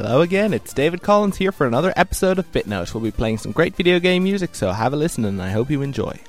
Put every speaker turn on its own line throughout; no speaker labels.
Hello again, it's David Collins here for another episode of BitNote. We'll be playing some great video game music, so have a listen and I hope you enjoy.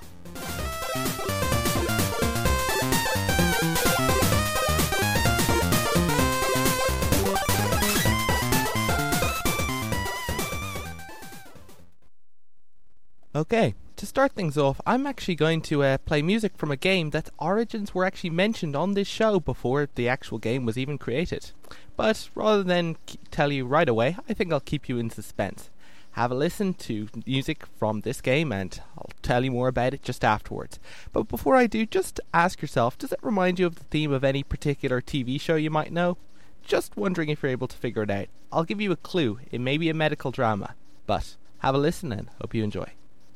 Okay, to start things off, I'm actually going to play music from a game that's origins were actually mentioned on this show before the actual game was even created. But rather than tell you right away, I think I'll keep you in suspense. Have a listen to music from this game and I'll tell you more about it just afterwards. But before I do, just ask yourself, does it remind you of the theme of any particular TV show you might know? Just wondering if you're able to figure it out. I'll give you a clue, it may be a medical drama. But have a listen and hope you enjoy.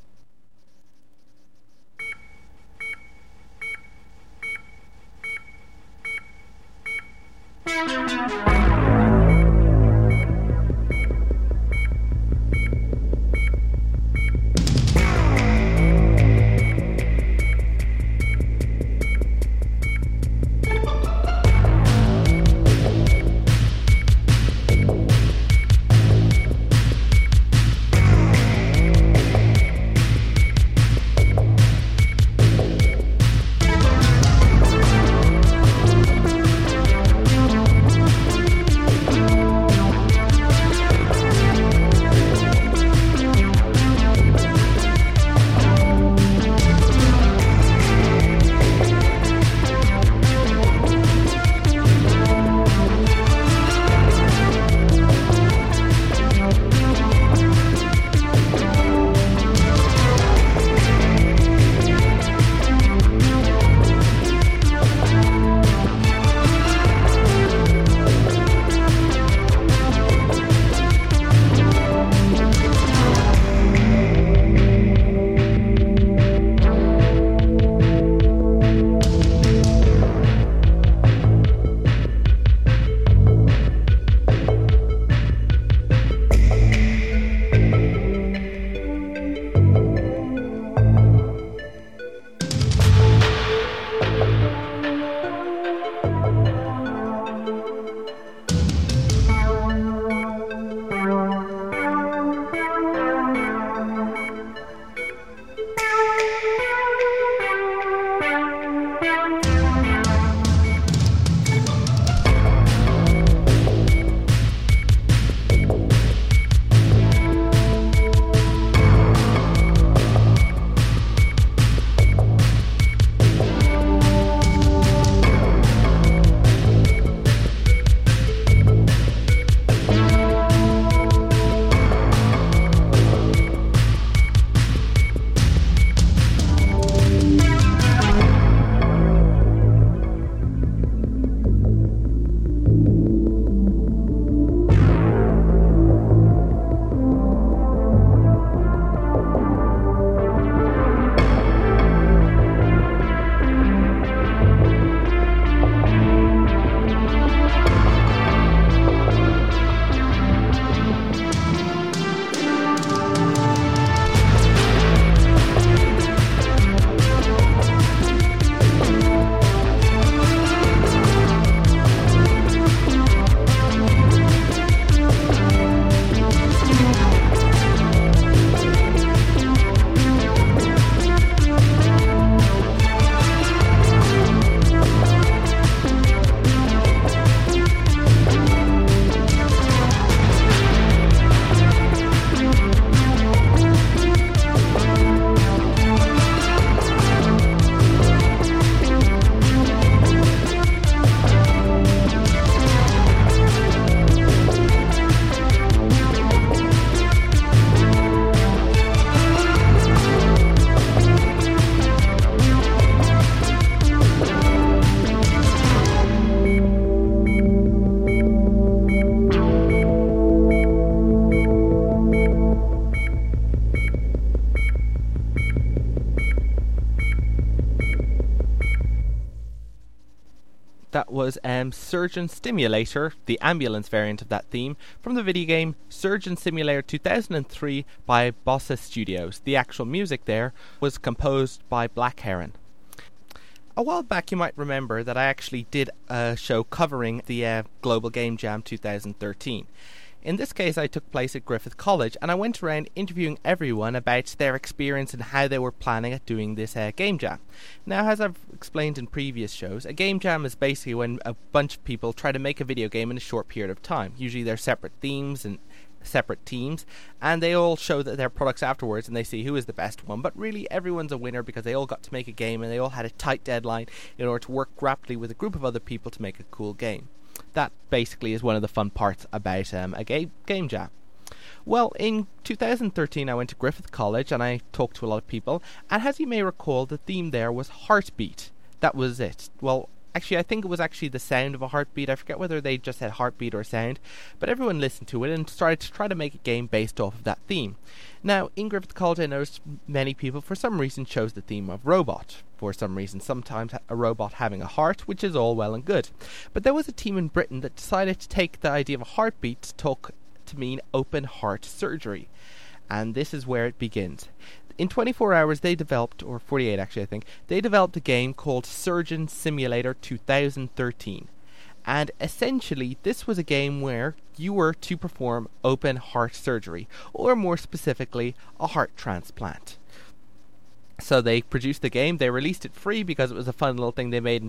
That was Surgeon Simulator, the ambulance variant of that theme, from the video game Surgeon Simulator 2003 by Bossa Studios. The actual music there was composed by Black Heron. A while back you might remember that I actually did a show covering the Global Game Jam 2013. In this case, I took place at Griffith College, and I went around interviewing everyone about their experience and how they were planning at doing this game jam. Now, as I've explained in previous shows, a game jam is basically when a bunch of people try to make a video game in a short period of time. Usually they're separate themes and separate teams, and they all show their products afterwards, and they see who is the best one. But really, everyone's a winner because they all got to make a game, and they all had a tight deadline in order to work rapidly with a group of other people to make a cool game. That basically is one of the fun parts about a game jam. Well, in 2013 I went to Griffith College and I talked to a lot of people, and as you may recall, the theme there was heartbeat. That was it. Well, actually, I think it was actually the sound of a heartbeat. I forget whether they just said heartbeat or sound, but everyone listened to it and started to try to make a game based off of that theme. Now, in Griffith College, I noticed many people, for some reason, chose the theme of robot. For some reason, sometimes a robot having a heart, which is all well and good. But there was a team in Britain that decided to take the idea of a heartbeat to mean open heart surgery. And this is where it begins. In 24 hours they developed, or 48 actually I think, they developed a game called Surgeon Simulator 2013. And essentially this was a game where you were to perform open heart surgery, or more specifically, a heart transplant. So they produced the game, they released it free because it was a fun little thing they made in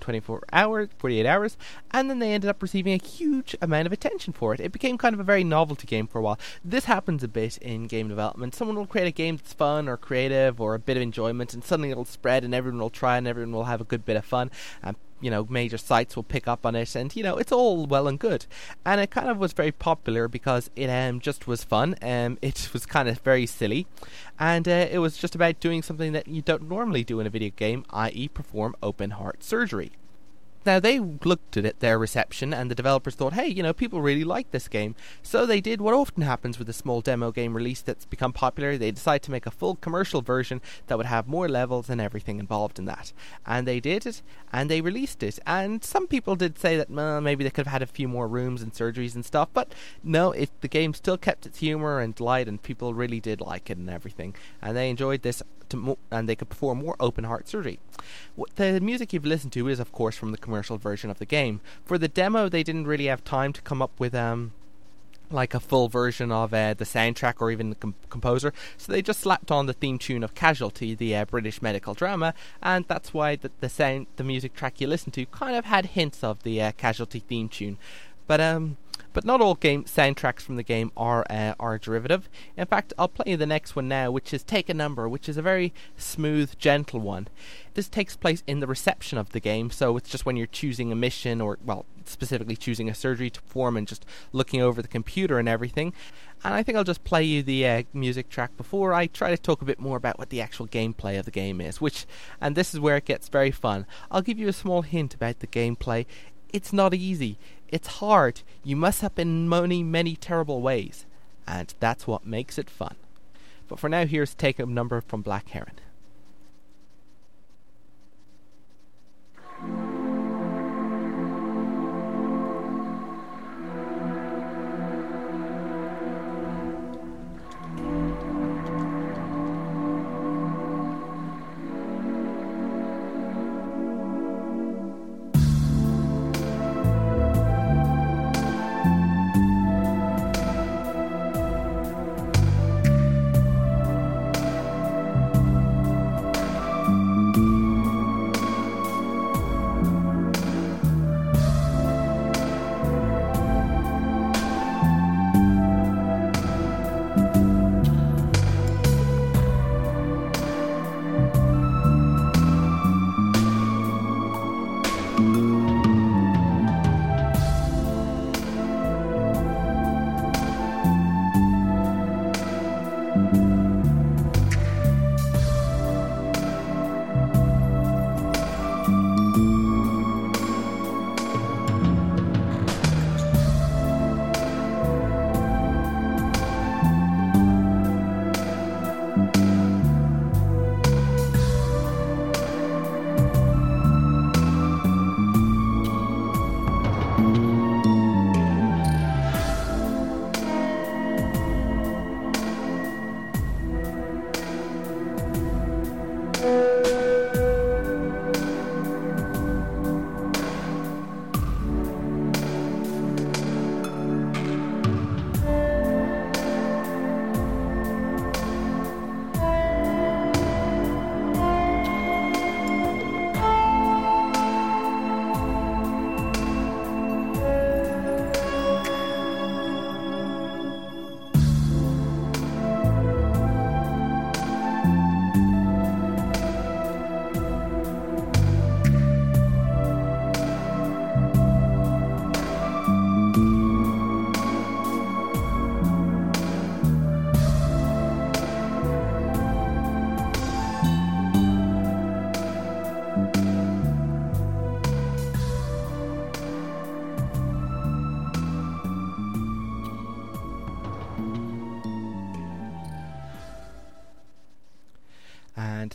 48 hours, and then they ended up receiving a huge amount of attention for it. It became kind of a very novelty game for a while. This happens a bit in game development. Someone will create a game that's fun or creative or a bit of enjoyment, and suddenly it'll spread and everyone will try and everyone will have a good bit of fun. Major sites will pick up on it, and it's all well and good. And it kind of was very popular because it just was fun. It was kind of very silly, and it was just about doing something that you don't normally do in a video game, i.e. perform open heart surgery. Now, they looked at their reception, and the developers thought, hey, people really like this game. So they did what often happens with a small demo game release that's become popular. They decided to make a full commercial version that would have more levels and everything involved in that. And they did it, and they released it. And some people did say that, maybe they could have had a few more rooms and surgeries and stuff. But no, the game still kept its humor and light, and people really did like it and everything. And they enjoyed this, and they could perform more open heart surgery. The music you've listened to is, of course, from the commercial version of the game. For the demo, they didn't really have time to come up with like a full version of the soundtrack or even the composer, so they just slapped on the theme tune of Casualty, the British medical drama, and that's why the music track you listen to kind of had hints of the Casualty theme tune. But not all game soundtracks from the game are derivative. In fact, I'll play you the next one now, which is Take a Number, which is a very smooth, gentle one. This takes place in the reception of the game, so it's just when you're choosing a mission, or, well, specifically choosing a surgery to perform and just looking over the computer and everything. And I think I'll just play you the music track before I try to talk a bit more about what the actual gameplay of the game is, and this is where it gets very fun. I'll give you a small hint about the gameplay. It's not easy. It's hard. You mess up in many, many terrible ways. And that's what makes it fun. But for now, here's Take a Number from Black Heron.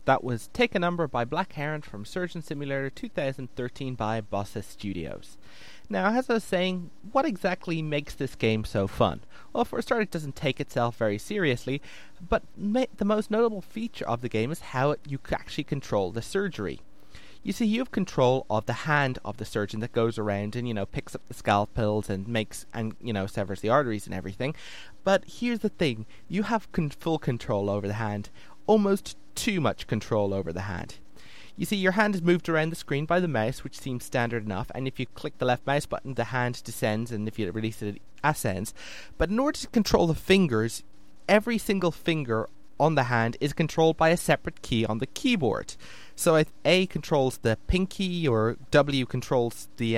That was Take a Number by Black Heron from Surgeon Simulator 2013 by Bossa Studios. Now, as I was saying, what exactly makes this game so fun? Well, for a start, it doesn't take itself very seriously, but the most notable feature of the game is how you actually control the surgery. You see, you have control of the hand of the surgeon that goes around and, picks up the scalpels and severs the arteries and everything. But here's the thing, you have full control over the hand, almost too much control over the hand. You see, your hand is moved around the screen by the mouse, which seems standard enough, and if you click the left mouse button, the hand descends, and if you release it, it ascends. But in order to control the fingers, every single finger on the hand is controlled by a separate key on the keyboard. So if A controls the pinky, or W controls the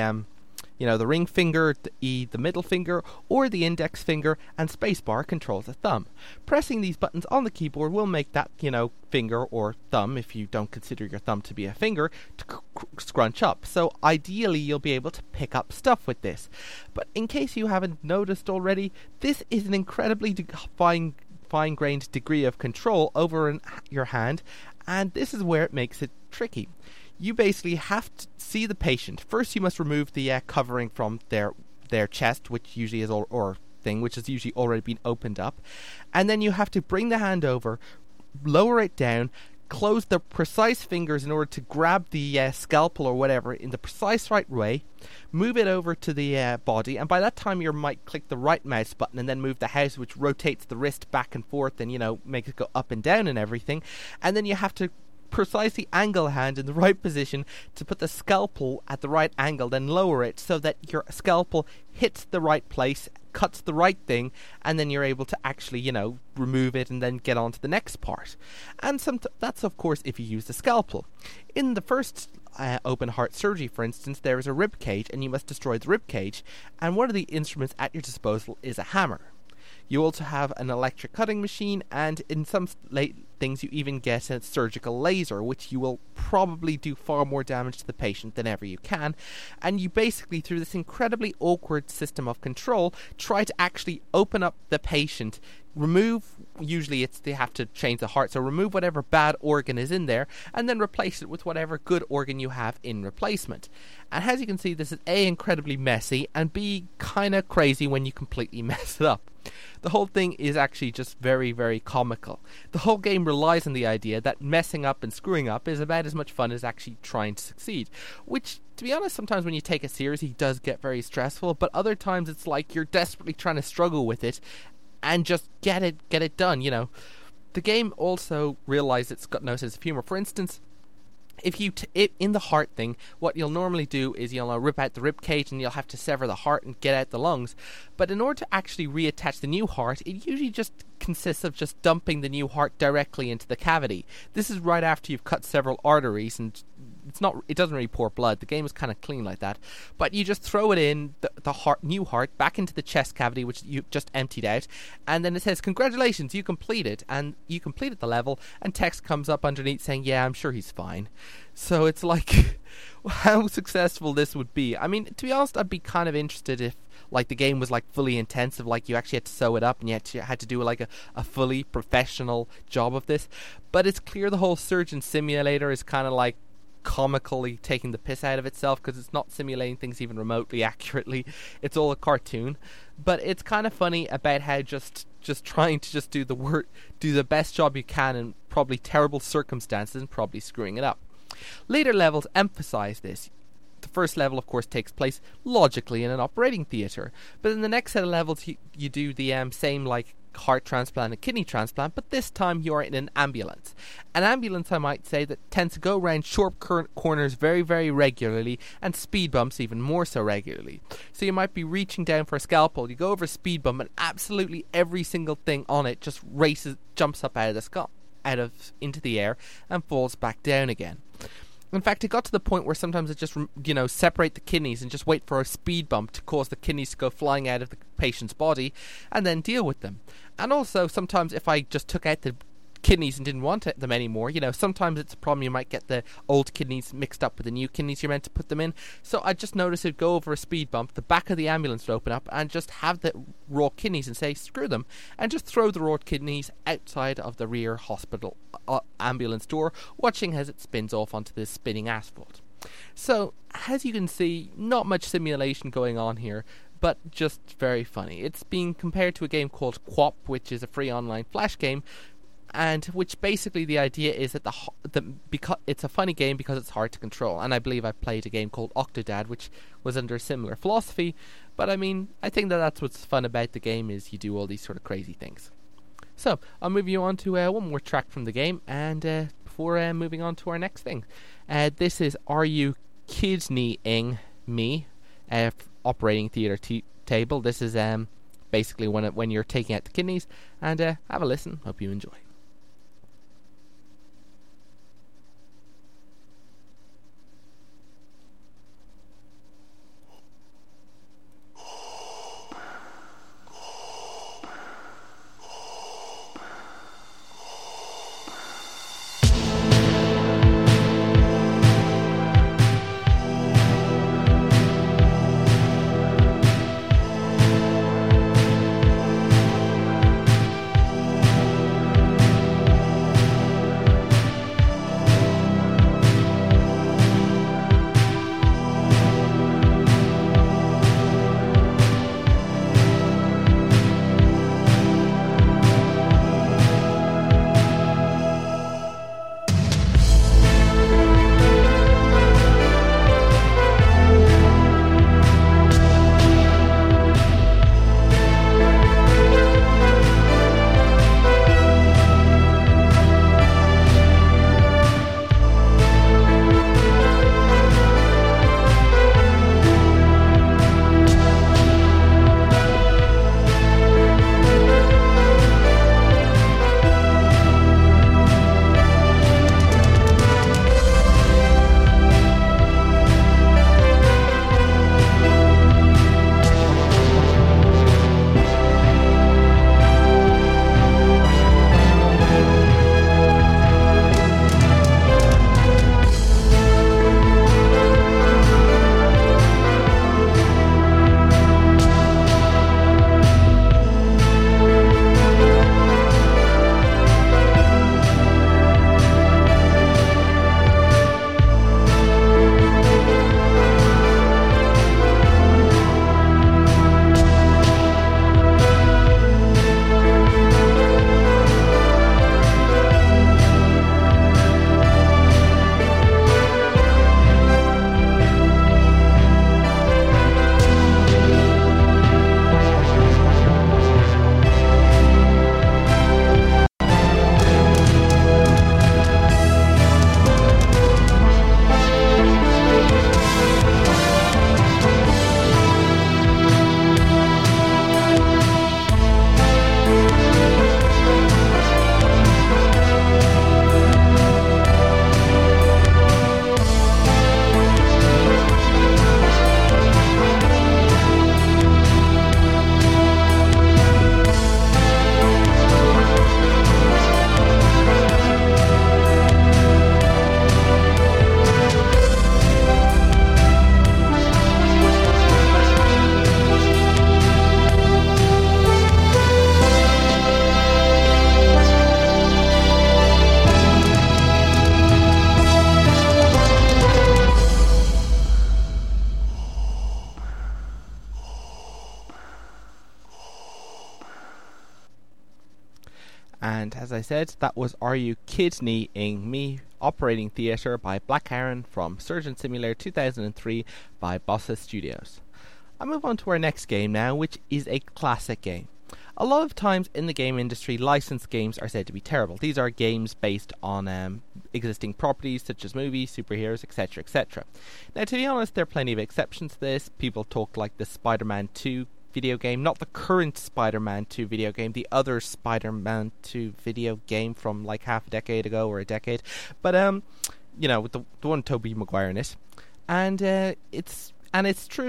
ring finger, the E the middle finger, or the index finger, and spacebar controls the thumb. Pressing these buttons on the keyboard will make that, finger or thumb, if you don't consider your thumb to be a finger, to scrunch up. So ideally you'll be able to pick up stuff with this. But in case you haven't noticed already, this is an incredibly fine-grained degree of control over your hand, and this is where it makes it tricky. You basically have to see the patient. First, you must remove the covering from their chest, which usually is which has usually already been opened up, and then you have to bring the hand over, lower it down, close the precise fingers in order to grab the scalpel or whatever in the precise right way, move it over to the body, and by that time you might click the right mouse button and then move the house, which rotates the wrist back and forth and makes it go up and down and everything, and then you have to precisely angle the hand in the right position to put the scalpel at the right angle, then lower it so that your scalpel hits the right place, cuts the right thing, and then you're able to actually, remove it and then get on to the next part. And that's, of course, if you use the scalpel. In the first open heart surgery, for instance, there is a rib cage, and you must destroy the rib cage, and one of the instruments at your disposal is a hammer. You also have an electric cutting machine, and in some things you even get a surgical laser, which you will probably do far more damage to the patient than ever you can. And you basically, through this incredibly awkward system of control, try to actually open up the patient, remove, usually they have to change the heart, so remove whatever bad organ is in there, and then replace it with whatever good organ you have in replacement. And as you can see, this is A, incredibly messy, and B, kind of crazy when you completely mess it up. The whole thing is actually just very, very comical. The whole game relies on the idea that messing up and screwing up is about as much fun as actually trying to succeed. Which, to be honest, sometimes when you take it seriously, does get very stressful, but other times it's like you're desperately trying to struggle with it and just get it done, The game also realizes it's got no sense of humor. For instance, if you in the heart thing, what you'll normally do is you'll rip out the rib cage and you'll have to sever the heart and get out the lungs. But in order to actually reattach the new heart, it usually just consists of just dumping the new heart directly into the cavity. This is right after you've cut several arteries, and it doesn't really pour blood. The game is kind of clean like that. But you just throw it in, the new heart, back into the chest cavity, which you just emptied out, and then it says, "Congratulations, you completed," and you completed the level, and text comes up underneath saying, "Yeah, I'm sure he's fine." So it's like, how successful this would be. I mean, to be honest, I'd be kind of interested if the game was fully intensive, you actually had to sew it up and you had to do a fully professional job of this. But it's clear the whole Surgeon Simulator is kind of comically taking the piss out of itself, because it's not simulating things even remotely accurately. It's all a cartoon, but it's kind of funny about how just trying to just do the best job you can in probably terrible circumstances and probably screwing it up. Later levels emphasize this. The first level, of course, takes place logically in an operating theatre, but in the next set of levels you do the same heart transplant and kidney transplant, but this time you're in an ambulance. An ambulance, I might say, that tends to go around sharp corners very, very regularly, and speed bumps even more so regularly. So you might be reaching down for a scalpel, you go over a speed bump, and absolutely every single thing on it just jumps up into the air and falls back down again. In fact, it got to the point where sometimes it just, separate the kidneys and just wait for a speed bump to cause the kidneys to go flying out of the patient's body and then deal with them. And also, sometimes if I just took out the kidneys and didn't want them anymore. Sometimes it's a problem, you might get the old kidneys mixed up with the new kidneys you're meant to put them in. So I just noticed it'd go over a speed bump, the back of the ambulance would open up, and just have the raw kidneys and say, screw them, and just throw the raw kidneys outside of the rear hospital ambulance door, watching as it spins off onto the spinning asphalt. So, as you can see, not much simulation going on here, but just very funny. It's being compared to a game called QWOP, which is a free online flash game, and which basically the idea is that because it's a funny game because it's hard to control. And I believe I played a game called Octodad, which was under a similar philosophy. But I mean, I think that's what's fun about the game, is you do all these sort of crazy things. So I'll move you on to one more track from the game, and before moving on to our next thing, this is "Are You Kidneying Me?" Operating theatre table. This is basically when you're taking out the kidneys, and have a listen. Hope you enjoy. And as I said, that was Are You Kidneying Me? Operating Theatre by Black Heron from Surgeon Simulator 2003 by Bossa Studios. I'll move on to our next game now, which is a classic game. A lot of times in the game industry, licensed games are said to be terrible. These are games based on existing properties such as movies, superheroes, etc., etc. Now, to be honest, there are plenty of exceptions to this. People talk like the Spider-Man 2 video game, not the current Spider-Man 2 video game, the other Spider-Man 2 video game from like half a decade ago or a decade, but with the one Tobey Maguire in it, and it's true that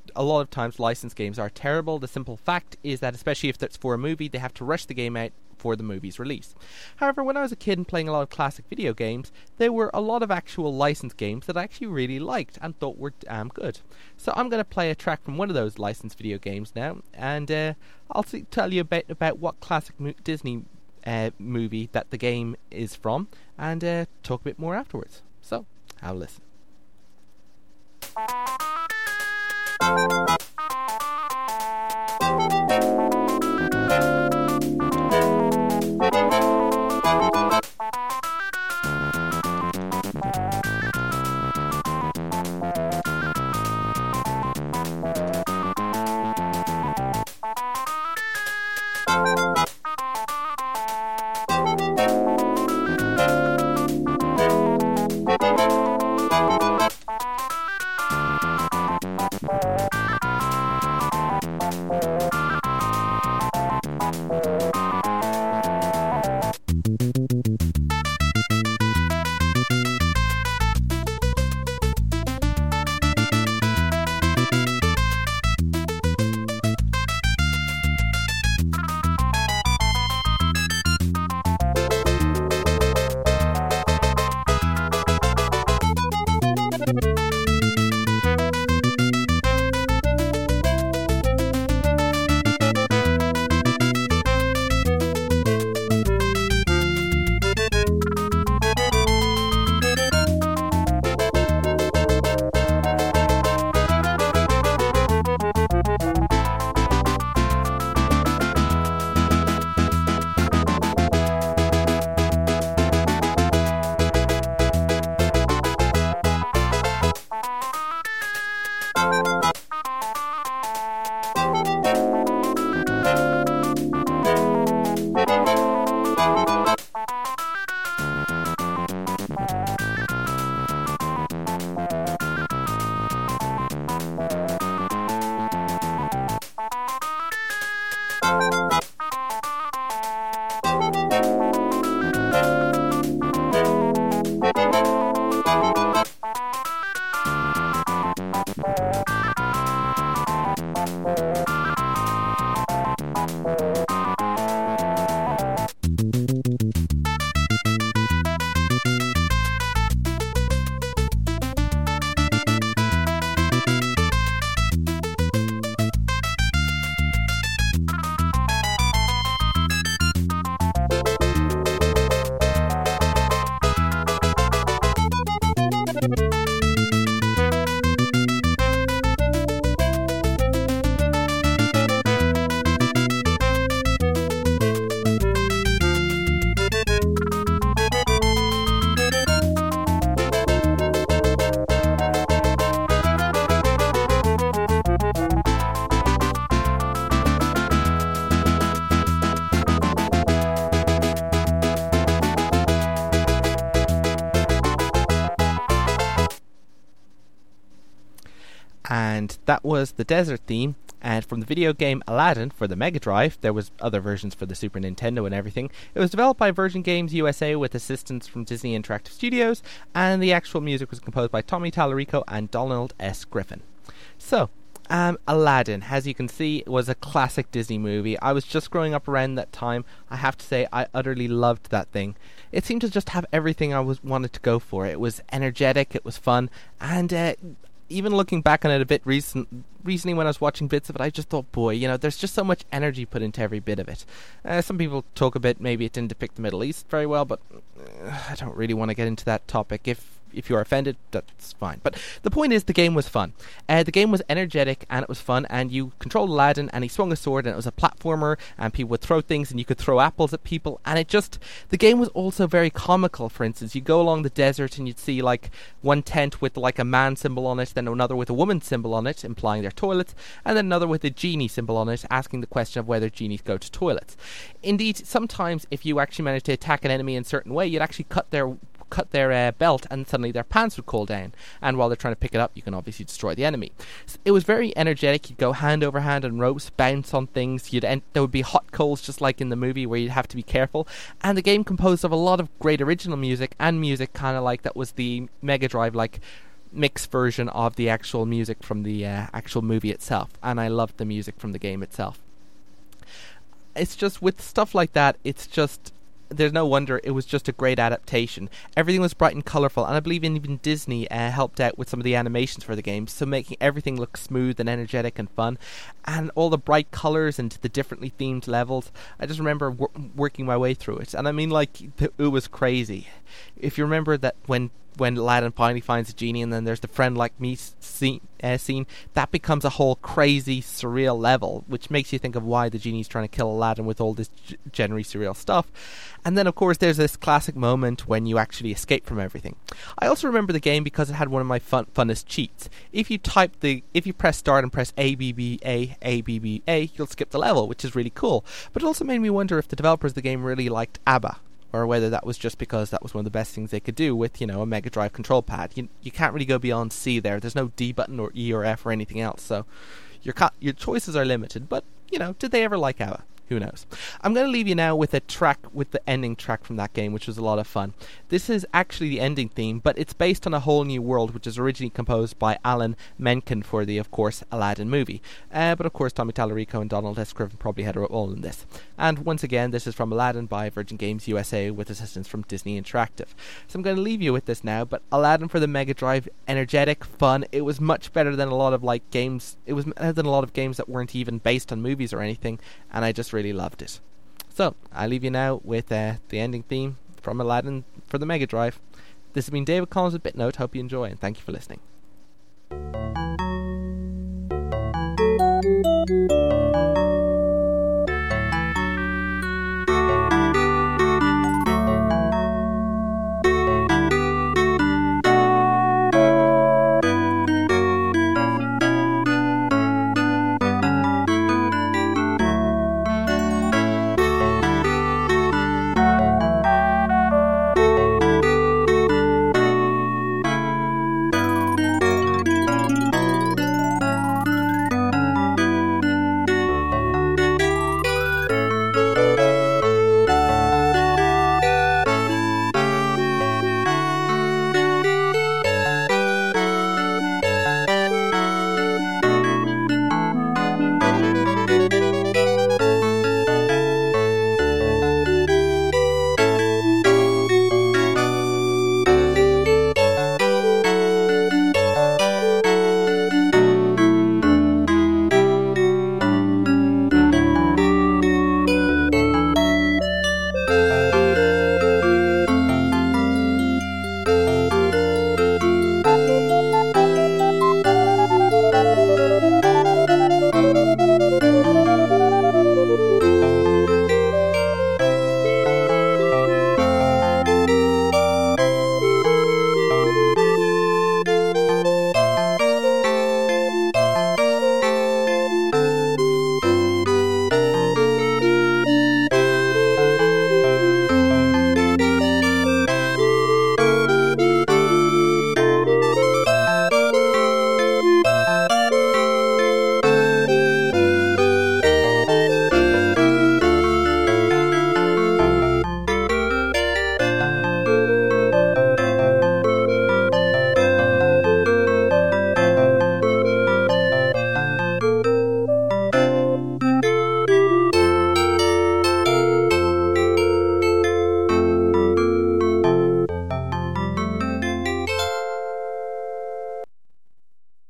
a lot of times licensed games are terrible. The simple fact is that, especially if it's for a movie, they have to rush the game out for the movie's release. However, when I was a kid and playing a lot of classic video games, there were a lot of actual licensed games that I actually really liked and thought were damn good. So I'm going to play a track from one of those licensed video games now, and I'll tell you a bit about what classic Disney movie that the game is from, and talk a bit more afterwards. So, have a listen. And that was the desert theme. And from the video game Aladdin for the Mega Drive, there was other versions for the Super Nintendo and everything. It was developed by Virgin Games USA with assistance from Disney Interactive Studios, and the actual music was composed by Tommy Tallarico and Donald S. Griffin. So, Aladdin, as you can see, was a classic Disney movie. I was just growing up around that time. I have to say, I utterly loved that thing. It seemed to just have everything I wanted to go for. It was energetic, it was fun, and even looking back on it a bit recently when I was watching bits of it, I just thought, boy, there's just so much energy put into every bit of it. Some people talk a bit, maybe it didn't depict the Middle East very well, but I don't really want to get into that topic. If you're offended, that's fine. But the point is, the game was fun. The game was energetic, and it was fun, and you controlled Aladdin, and he swung a sword, and it was a platformer, and people would throw things, and you could throw apples at people, and the game was also very comical. For instance, you go along the desert, and you'd see, one tent with, a man symbol on it, then another with a woman symbol on it, implying their toilets, and then another with a genie symbol on it, asking the question of whether genies go to toilets. Indeed, sometimes, if you actually managed to attack an enemy in a certain way, you'd actually cut their belt, and suddenly their pants would cool down, and while they're trying to pick it up, you can obviously destroy the enemy. So it was very energetic. You'd go hand over hand on ropes, bounce on things, there would be hot coals just like in the movie where you'd have to be careful, and the game composed of a lot of great original music, and music kind of like that was the Mega Drive, mixed version of the actual music from the actual movie itself, and I loved the music from the game itself. It's just, with stuff like that, it's just, there's no wonder it was just a great adaptation. Everything was bright and colourful, and I believe even Disney helped out with some of the animations for the game, so making everything look smooth and energetic and fun, and all the bright colours and the differently themed levels. I just remember working my way through it, and I mean, like, it was crazy. If you remember that when Aladdin finally finds a genie, and then there's the friend like me scene, that becomes a whole crazy surreal level, which makes you think of why the genie's trying to kill Aladdin with all this generally surreal stuff. And then of course there's this classic moment when you actually escape from everything. I also remember the game because it had one of my funnest cheats. If you press start and press ABBA, you'll skip the level, which is really cool. But it also made me wonder if the developers of the game really liked ABBA, or whether that was just because that was one of the best things they could do with, a Mega Drive control pad. You can't really go beyond C there. There's no D button or E or F or anything else, so your choices are limited. But, did they ever like ABBA? Who knows? I'm going to leave you now with the ending track from that game, which was a lot of fun. This is actually the ending theme, but it's based on A Whole New World, which is originally composed by Alan Menken for the, of course, Aladdin movie. But of course, Tommy Tallarico and Donald S. Griffin probably had a role in this. And once again, this is from Aladdin by Virgin Games USA with assistance from Disney Interactive. So I'm going to leave you with this now, but Aladdin for the Mega Drive, energetic, fun. It was much better than a lot of games. It was better than a lot of games that weren't even based on movies or anything, and I just really loved it. So I'll leave you now with the ending theme from Aladdin for the Mega Drive. This has been David Collins with BitNote. Hope you enjoy, and thank you for listening.